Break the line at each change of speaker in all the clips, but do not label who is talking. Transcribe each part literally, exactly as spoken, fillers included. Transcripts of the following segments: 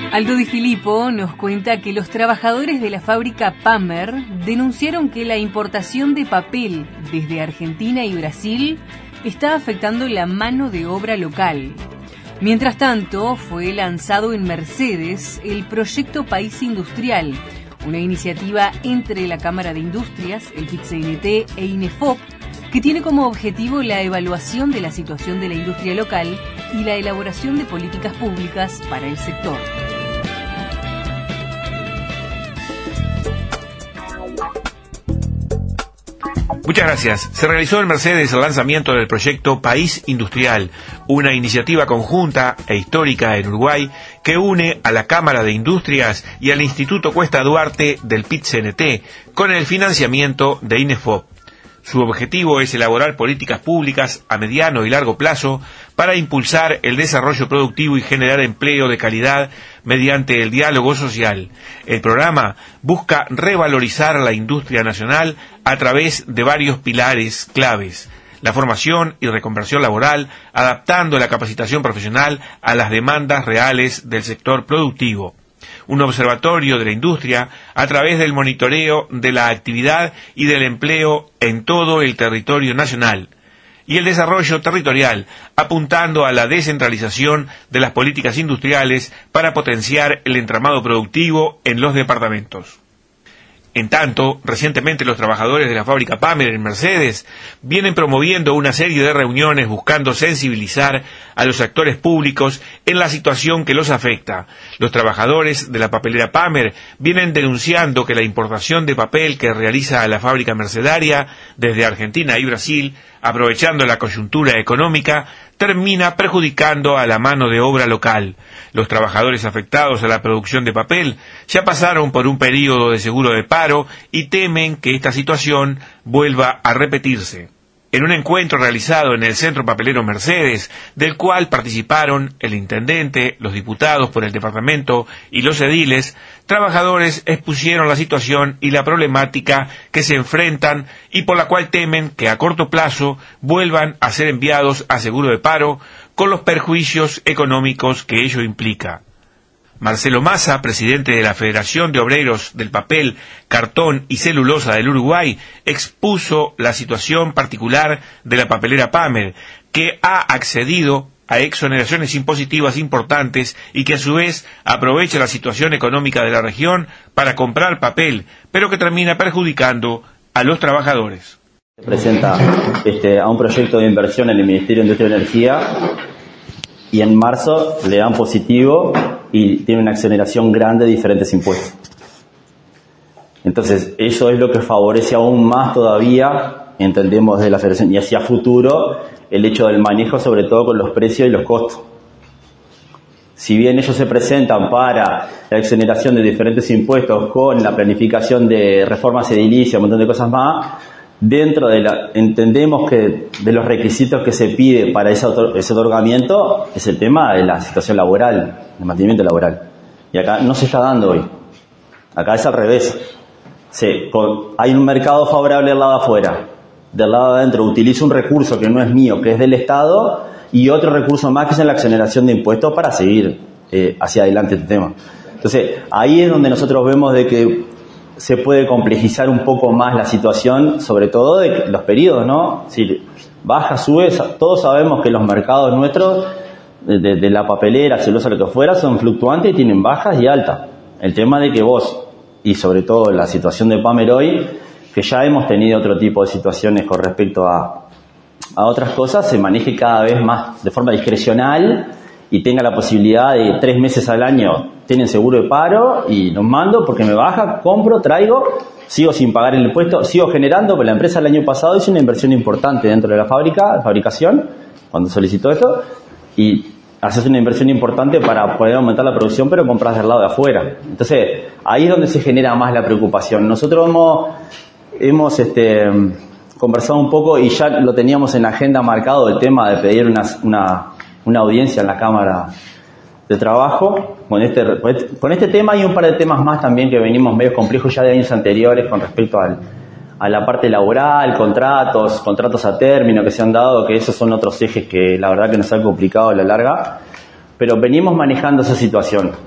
Aldo Di Filippo nos cuenta que los trabajadores de la fábrica Pamer denunciaron que la importación de papel desde Argentina y Brasil está afectando la mano de obra local. Mientras tanto, fue lanzado en Mercedes el proyecto País Industrial, una iniciativa entre la Cámara de Industrias, el P I T C N T e INEFOP, que tiene como objetivo la evaluación de la situación de la industria local y la elaboración de políticas públicas para el sector.
Muchas gracias. Se realizó en Mercedes el lanzamiento del proyecto País Industrial, una iniciativa conjunta e histórica en Uruguay que une a la Cámara de Industrias y al Instituto Cuesta Duarte del P I T C N T con el financiamiento de INEFOP. Su objetivo es elaborar políticas públicas a mediano y largo plazo para impulsar el desarrollo productivo y generar empleo de calidad mediante el diálogo social. El programa busca revalorizar la industria nacional a través de varios pilares claves: la formación y reconversión laboral, adaptando la capacitación profesional a las demandas reales del sector productivo. Un observatorio de la industria a través del monitoreo de la actividad y del empleo en todo el territorio nacional, y el desarrollo territorial, apuntando a la descentralización de las políticas industriales para potenciar el entramado productivo en los departamentos. En tanto, recientemente los trabajadores de la fábrica Pamer en Mercedes vienen promoviendo una serie de reuniones buscando sensibilizar a los actores públicos en la situación que los afecta. Los trabajadores de la papelera Pamer vienen denunciando que la importación de papel que realiza la fábrica mercedaria desde Argentina y Brasil, aprovechando la coyuntura económica, termina perjudicando a la mano de obra local. Los trabajadores afectados a la producción de papel ya pasaron por un período de seguro de paro y temen que esta situación vuelva a repetirse. En un encuentro realizado en el Centro Papelero Mercedes, del cual participaron el intendente, los diputados por el departamento y los ediles, trabajadores expusieron la situación y la problemática que se enfrentan y por la cual temen que a corto plazo vuelvan a ser enviados a seguro de paro con los perjuicios económicos que ello implica. Marcelo Massa, presidente de la Federación de Obreros del Papel, Cartón y Celulosa del Uruguay, expuso la situación particular de la papelera Pamer, que ha accedido a exoneraciones impositivas importantes y que a su vez aprovecha la situación económica de la región para comprar papel, pero que termina perjudicando a los trabajadores.
Se presenta este, a un proyecto de inversión en el Ministerio de Industria y Energía y en marzo le dan positivo y tiene una exoneración grande de diferentes impuestos. Entonces, eso es lo que favorece aún más todavía, entendemos de la Federación, y hacia futuro, el hecho del manejo, sobre todo con los precios y los costos. Si bien ellos se presentan para la exoneración de diferentes impuestos con la planificación de reformas edilicias, un montón de cosas más, dentro de la, entendemos que de los requisitos que se pide para ese, otor, ese otorgamiento es el tema de la situación laboral, el mantenimiento laboral. Y acá no se está dando hoy. Acá es al revés. Se, con, hay un mercado favorable del lado de afuera. Del lado de adentro utilizo un recurso que no es mío, que es del Estado, y otro recurso más que es en la exoneración de impuestos para seguir eh, hacia adelante este tema. Entonces, ahí es donde nosotros vemos de que se puede complejizar un poco más la situación, sobre todo de los periodos, ¿no? Si baja, sube, todos sabemos que los mercados nuestros, de, de, de la papelera, celulosa, lo que fuera, son fluctuantes y tienen bajas y altas. El tema de que vos, y sobre todo la situación de Pamer hoy, que ya hemos tenido otro tipo de situaciones con respecto a, a otras cosas, se maneje cada vez más de forma discrecional y tenga la posibilidad de tres meses al año tienen seguro de paro y los mando porque me baja, compro, traigo, sigo sin pagar el impuesto, sigo generando, porque la empresa el año pasado hizo una inversión importante dentro de la fábrica, de fabricación, cuando solicitó esto, y haces una inversión importante para poder aumentar la producción, pero compras del lado de afuera. Entonces, ahí es donde se genera más la preocupación. Nosotros hemos, hemos este, conversado un poco y ya lo teníamos en la agenda marcado el tema de pedir una, una, una audiencia en la Cámara de Trabajo con este, con este tema y un par de temas más también que venimos medio complejos ya de años anteriores con respecto al, a la parte laboral, contratos, contratos a término que se han dado, que esos son otros ejes que la verdad que nos han complicado a la larga, pero venimos manejando esa situación.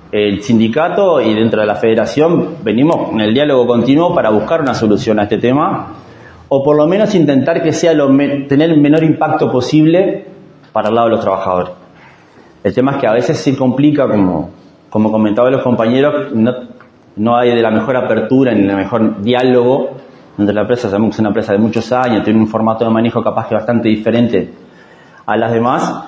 el sindicato y dentro de la federación venimos en el diálogo continuo para buscar una solución a este tema, o por lo menos intentar que sea lo me- tener el menor impacto posible para el lado de los trabajadores. El tema es que a veces se complica, como, como comentaban los compañeros, no, no hay de la mejor apertura ni el mejor diálogo entre la empresa. Sabemos que es una empresa de muchos años, tiene un formato de manejo capaz que bastante diferente a las demás,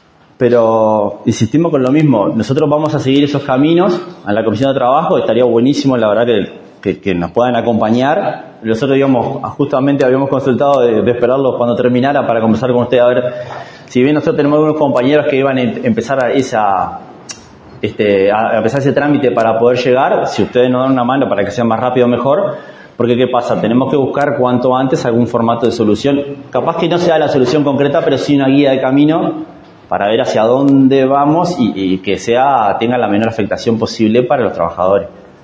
pero insistimos con lo mismo. Nosotros vamos a seguir esos caminos a la Comisión de Trabajo. Estaría buenísimo, la verdad, que, que, que nos puedan acompañar. Nosotros, digamos, justamente habíamos consultado de, de esperarlo cuando terminara para conversar con usted, a ver, si bien nosotros tenemos algunos compañeros que iban a empezar a esa, este, a empezar ese trámite para poder llegar, si ustedes nos dan una mano para que sea más rápido mejor, porque ¿qué pasa? Tenemos que buscar cuanto antes algún formato de solución. Capaz que no sea la solución concreta, pero sí una guía de camino para ver hacia dónde vamos y, y que sea tenga la menor afectación posible para los trabajadores.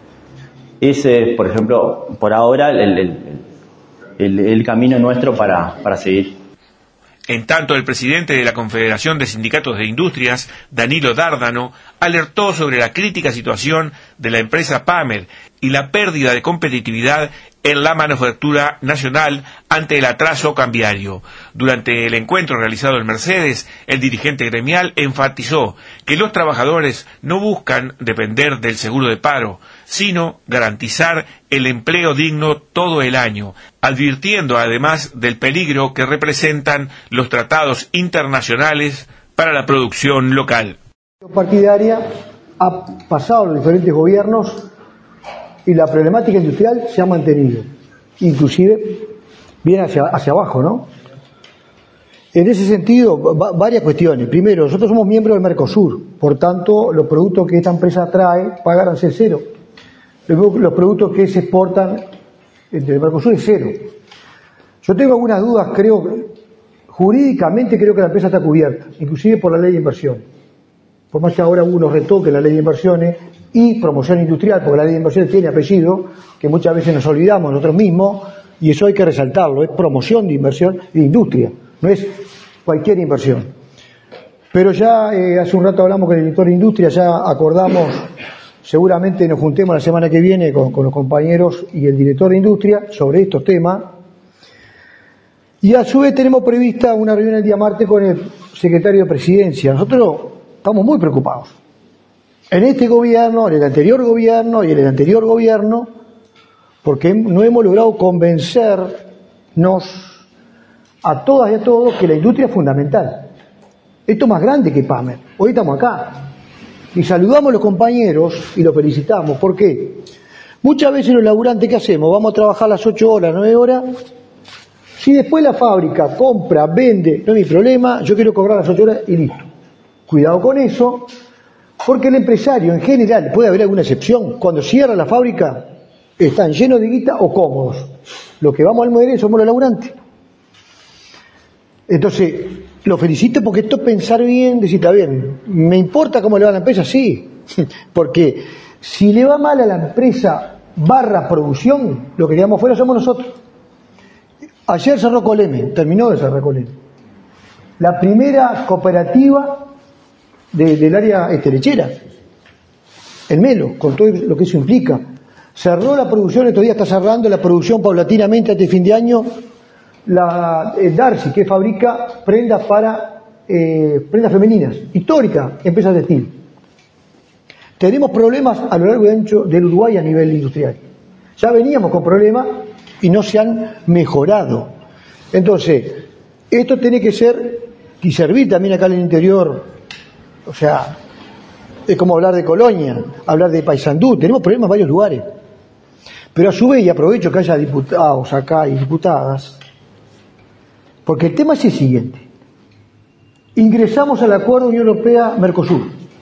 Ese es, por ejemplo, por ahora el, el, el, el camino nuestro para, para seguir.
En tanto, el presidente de la Confederación de Sindicatos de Industrias, Danilo Dárdano, alertó sobre la crítica situación de la empresa Pamer y la pérdida de competitividad en la manufactura nacional ante el atraso cambiario. Durante el encuentro realizado en Mercedes, el dirigente gremial enfatizó que los trabajadores no buscan depender del seguro de paro, sino garantizar el empleo digno todo el año, advirtiendo además del peligro que representan los tratados internacionales para la producción local.
La partidaria ha pasado los diferentes gobiernos y la problemática industrial se ha mantenido, inclusive viene hacia, hacia abajo, ¿no? En ese sentido, va, varias cuestiones. Primero, nosotros somos miembros del Mercosur, por tanto, los productos que esta empresa trae pagan arancel cero. Los, los productos que se exportan del Mercosur es cero. Yo tengo algunas dudas, creo, jurídicamente creo que la empresa está cubierta, inclusive por la ley de inversión. Por más que ahora uno retoque la ley de inversiones y promoción industrial, porque la ley de inversiones tiene apellido, que muchas veces nos olvidamos nosotros mismos, y eso hay que resaltarlo, es promoción de inversión de industria, no es cualquier inversión. Pero ya eh, hace un rato hablamos con el director de industria, ya acordamos, seguramente nos juntemos la semana que viene con, con los compañeros y el director de industria sobre estos temas, y a su vez tenemos prevista una reunión el día martes con el secretario de Presidencia. Nosotros estamos muy preocupados. En este gobierno, en el anterior gobierno y en el anterior gobierno, porque no hemos logrado convencernos a todas y a todos que la industria es fundamental. Esto es más grande que Pamer. Hoy estamos acá. Y saludamos a los compañeros y los felicitamos. ¿Por qué? Muchas veces los laburantes, ¿qué hacemos? Vamos a trabajar las ocho horas, nueve horas. Si después la fábrica compra, vende, no hay problema, yo quiero cobrar las ocho horas y listo. Cuidado con eso, porque el empresario en general, puede haber alguna excepción, cuando cierra la fábrica están llenos de guita o cómodos. Los que vamos al modelo somos los laburantes. Entonces, lo felicito porque esto es pensar bien, decir, está bien, ¿me importa cómo le va a la empresa? Sí, porque si le va mal a la empresa barra producción, lo que quedamos fuera somos nosotros. Ayer cerró Coleme, terminó de cerrar Coleme. La primera cooperativa de, del área este, lechera, el Melo, con todo lo que eso implica. Cerró la producción, estos días está cerrando la producción paulatinamente hasta el fin de año, la el Darcy, que fabrica prendas para eh, prendas femeninas, histórica, empresa textil. Tenemos problemas a lo largo y ancho del Uruguay a nivel industrial. Ya veníamos con problemas y no se han mejorado. Entonces, esto tiene que ser y servir también acá en el interior. O sea, es como hablar de Colonia, hablar de Paysandú. Tenemos problemas en varios lugares. Pero a su vez, y aprovecho que haya diputados acá y diputadas, porque el tema es el siguiente. Ingresamos al acuerdo Unión Europea-Mercosur.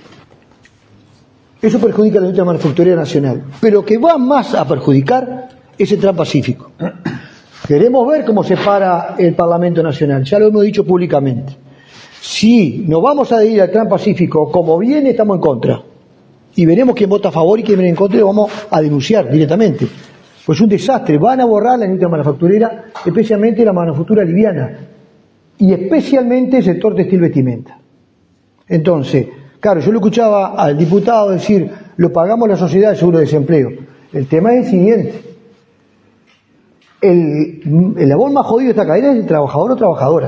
Eso perjudica a la industria manufacturera nacional. Pero lo que va más a perjudicar es el Transpacífico. Queremos ver cómo se para el Parlamento Nacional. Ya lo hemos dicho públicamente. Si nos vamos a adherir al Transpacífico como viene, estamos en contra. Y veremos quién vota a favor y quién viene en contra y lo vamos a denunciar directamente. Pues es un desastre. Van a borrar la industria manufacturera, especialmente la manufactura liviana. Y especialmente el sector textil vestimenta. Entonces, claro, yo lo escuchaba al diputado decir, lo pagamos la sociedad de seguro de desempleo. El tema es el siguiente. El, el labor más jodido de esta cadena es el trabajador o trabajadora.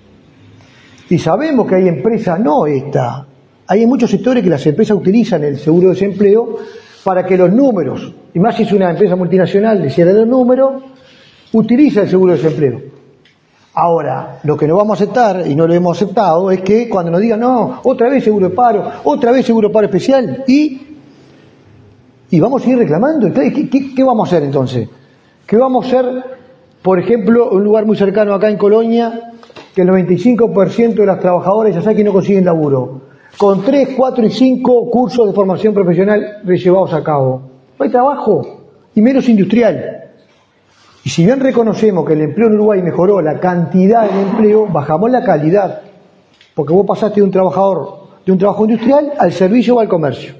Y sabemos que hay empresas, no esta, hay en muchos sectores que las empresas utilizan el seguro de desempleo para que los números, y más si es una empresa multinacional, le cierren los números, utiliza el seguro de desempleo. Ahora, lo que no vamos a aceptar, y no lo hemos aceptado, es que cuando nos digan, no, otra vez seguro de paro, otra vez seguro de paro especial, y, y vamos a ir reclamando. ¿Qué, qué, qué vamos a hacer entonces? ¿Qué vamos a hacer, por ejemplo, un lugar muy cercano acá en Colonia, que el noventa y cinco por ciento de las trabajadoras ya saben que no consiguen laburo, con tres, cuatro y cinco cursos de formación profesional llevados a cabo? No hay trabajo, y menos industrial. Y si bien reconocemos que el empleo en Uruguay mejoró la cantidad de empleo, bajamos la calidad, porque vos pasaste de un trabajador, de un trabajo industrial al servicio o al comercio.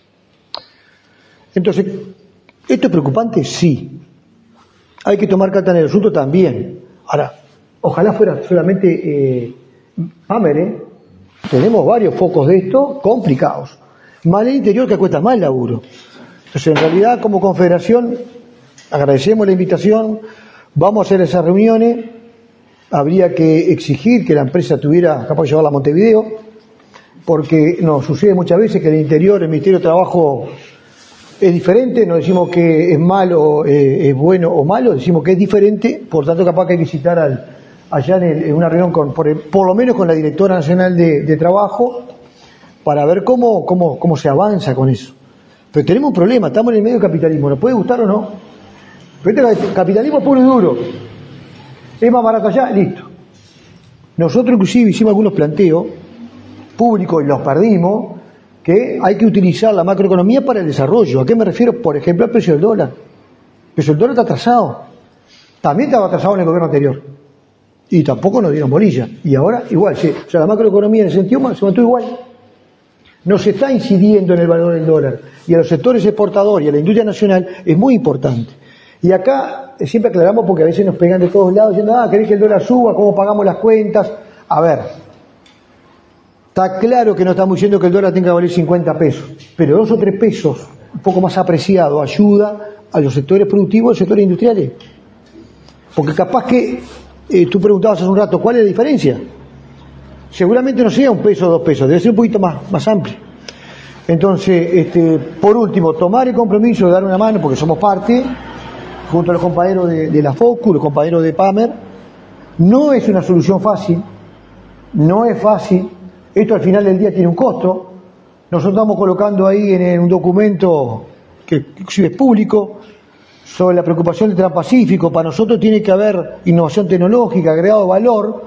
Entonces, ¿esto es preocupante? Sí. Hay que tomar carta en el asunto también. Ahora, ojalá fuera solamente eh, Pamer, ¿eh? Tenemos varios focos de esto complicados. Más el interior que cuesta más laburo. Entonces, en realidad, como confederación, agradecemos la invitación, vamos a hacer esas reuniones, habría que exigir que la empresa tuviera capaz de llevarla a Montevideo, porque nos sucede muchas veces que el interior, el Ministerio de Trabajo es diferente, no decimos que es malo, eh, es bueno o malo, decimos que es diferente, por tanto capaz que hay que citar al, allá en, el, en una reunión con, por, el, por lo menos con la Directora Nacional de, de Trabajo, para ver cómo, cómo, cómo se avanza con eso. Pero tenemos un problema, estamos en el medio del capitalismo, ¿nos puede gustar o no? Pero este capitalismo puro y duro. Es más barato allá, listo. Nosotros inclusive hicimos algunos planteos públicos y los perdimos, que hay que utilizar la macroeconomía para el desarrollo. ¿A qué me refiero? Por ejemplo, al precio del dólar. El precio del dólar está atrasado. También estaba atrasado en el gobierno anterior. Y tampoco nos dieron bolilla. Y ahora igual, sí. O sea, la macroeconomía en ese sentido se mantuvo igual. No se está incidiendo en el valor del dólar. Y a los sectores exportadores y a la industria nacional es muy importante. Y acá siempre aclaramos porque a veces nos pegan de todos lados diciendo, ah, ¿querés que el dólar suba? ¿Cómo pagamos las cuentas? A ver, está claro que no estamos diciendo que el dólar tenga que valer cincuenta pesos, pero dos o tres pesos, un poco más apreciado, ayuda a los sectores productivos y a los sectores industriales. Porque capaz que eh, tú preguntabas hace un rato, ¿cuál es la diferencia? Seguramente no sea un peso o dos pesos, debe ser un poquito más, más amplio. Entonces, este, por último, tomar el compromiso de dar una mano, porque somos parte, junto a los compañeros de, de la FOCU, los compañeros de Pamer. No es una solución fácil, no es fácil, esto al final del día tiene un costo. Nosotros estamos colocando ahí en, en un documento que inclusive es público, sobre la preocupación del Transpacífico. Para nosotros tiene que haber innovación tecnológica, agregado valor,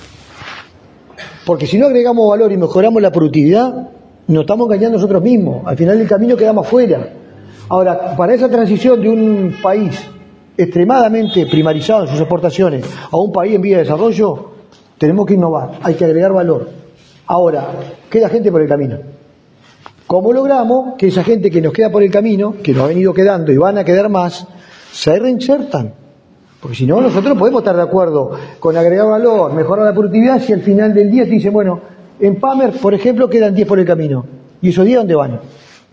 porque si no agregamos valor y mejoramos la productividad, nos estamos engañando nosotros mismos, al final del camino quedamos fuera. Ahora, para esa transición de un país extremadamente primarizado en sus exportaciones a un país en vía de desarrollo, tenemos que innovar, hay que agregar valor. Ahora, queda gente por el camino. ¿Cómo logramos que esa gente que nos queda por el camino, que nos ha venido quedando y van a quedar más, se reinsertan? Porque si no, nosotros podemos estar de acuerdo con agregar valor, mejorar la productividad, si al final del día te dicen, bueno, en Pamer, por ejemplo, quedan diez por el camino. ¿Y esos diez dónde van?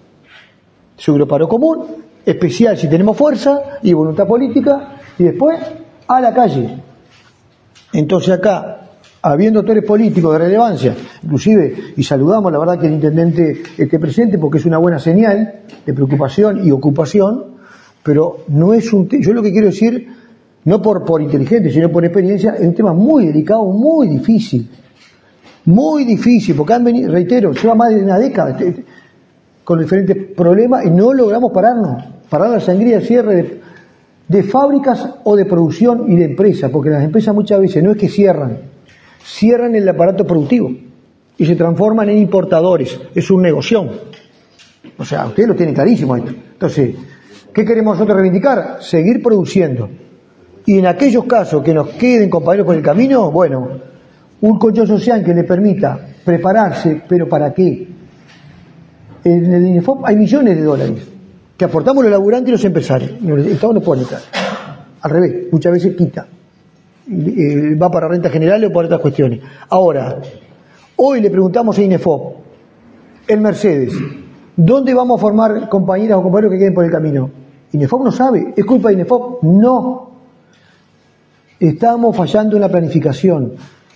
Seguro paro común, especial si tenemos fuerza y voluntad política, y después a la calle. Entonces acá, habiendo actores políticos de relevancia, inclusive, y saludamos la verdad que el intendente esté presente porque es una buena señal de preocupación y ocupación, pero no es un tema, yo lo que quiero decir, no por, por inteligente, sino por experiencia, es un tema muy delicado, muy difícil, muy difícil, porque han venido, reitero, lleva más de una década con diferentes problemas y no logramos pararnos, parar la sangría de cierre de, de fábricas o de producción y de empresas, porque las empresas muchas veces no es que cierran, cierran el aparato productivo y se transforman en importadores, es un negocio. O sea, ustedes lo tienen clarísimo esto. Entonces, ¿qué queremos nosotros reivindicar? Seguir produciendo. Y en aquellos casos que nos queden compañeros por el camino, bueno, un colchón social que le permita prepararse, pero ¿para qué? En el INEFOP hay millones de dólares que aportamos los laburantes y los empresarios. El Estado no puede entrar. Al revés, muchas veces quita. Eh, va para renta general o para otras cuestiones. Ahora, hoy le preguntamos a INEFOP, el Mercedes, ¿Dónde vamos a formar compañeras o compañeros que queden por el camino? INEFOP no sabe. ¿Es culpa de INEFOP? No. Estamos fallando en la planificación.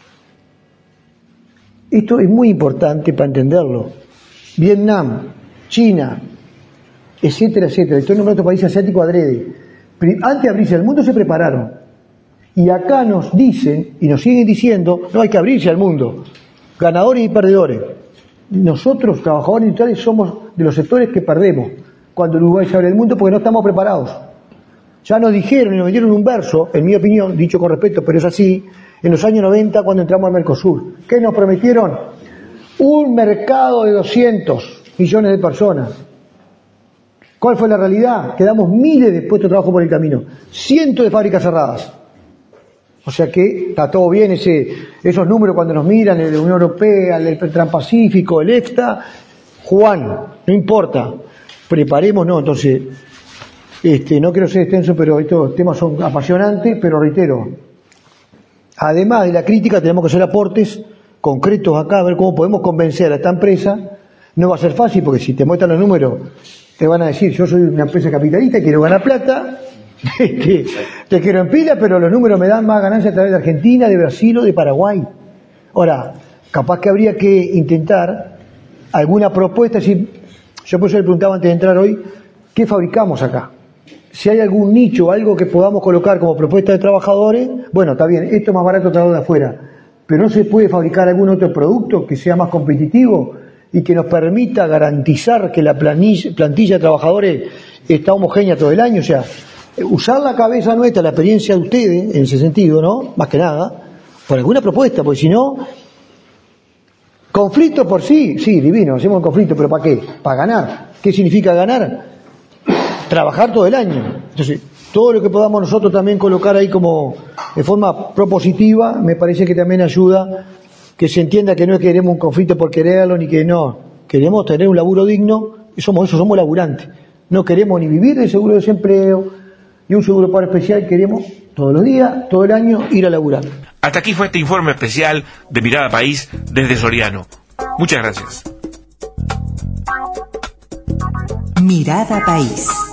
Esto es muy importante para entenderlo. Vietnam, China, etcétera, etcétera. Estoy nombrando estos países asiáticos adrede. Antes de abrirse al mundo se prepararon. Y acá nos dicen, y nos siguen diciendo, no hay que abrirse al mundo. Ganadores y perdedores. Nosotros, trabajadores industriales, somos de los sectores que perdemos cuando el Uruguay se abre al mundo porque no estamos preparados. Ya nos dijeron y nos metieron un verso, en mi opinión, dicho con respeto, pero es así, en los años noventa cuando entramos al Mercosur. ¿Qué nos prometieron? Un mercado de doscientos millones de personas. ¿Cuál fue la realidad? Quedamos miles de puestos de trabajo por el camino. Cientos de fábricas cerradas. O sea que está todo bien ese, esos números cuando nos miran, el de la Unión Europea, el del Transpacífico, el EFTA. Juan, no importa. Preparemos, no, entonces, este, no quiero ser extenso, pero estos temas son apasionantes, pero reitero, además de la crítica tenemos que hacer aportes concretos acá, a ver cómo podemos convencer a esta empresa. No va a ser fácil, porque si te muestran los números, te van a decir, yo soy una empresa capitalista, quiero ganar plata, te, te quiero en pila, pero los números me dan más ganancias a través de Argentina, de Brasil o de Paraguay. Ahora, capaz que habría que intentar alguna propuesta, si yo por eso le preguntaba antes de entrar hoy, ¿qué fabricamos acá? Si hay algún nicho, algo que podamos colocar como propuesta de trabajadores, bueno, está bien, esto es más barato traerlo de afuera, pero no se puede fabricar algún otro producto que sea más competitivo y que nos permita garantizar que la planilla, plantilla de trabajadores está homogénea todo el año. O sea, usar la cabeza nuestra, la experiencia de ustedes, en ese sentido, ¿no? Más que nada, por alguna propuesta, porque si no, conflicto por sí, sí, divino, hacemos un conflicto, pero ¿para qué? Para ganar. ¿Qué significa ganar? Trabajar todo el año. Entonces, todo lo que podamos nosotros también colocar ahí como de forma propositiva, me parece que también ayuda que se entienda que no es que queremos un conflicto por quererlo, ni que no, queremos tener un laburo digno, y somos eso, somos laburantes. No queremos ni vivir del seguro de desempleo, ni un seguro paro especial, queremos todos los días, todo el año, ir a laburar.
Hasta aquí fue este informe especial de Mirada País desde Soriano. Muchas gracias.
Mirada País.